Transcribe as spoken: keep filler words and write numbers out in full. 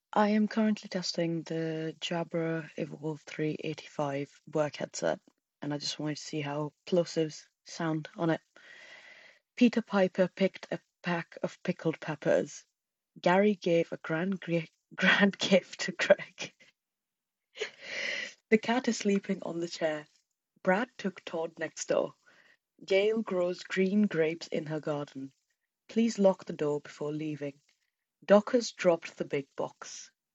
I am currently testing the Jabra Evolve three eighty-five work headset, and I just wanted to see how plosives sound on it. Peter Piper picked a pack of pickled peppers. Gary gave a grand, grand gift to Greg. The cat is sleeping on the chair. Brad took Todd next door. Gail grows green grapes in her garden. Please lock the door before leaving. Doc has dropped the big box.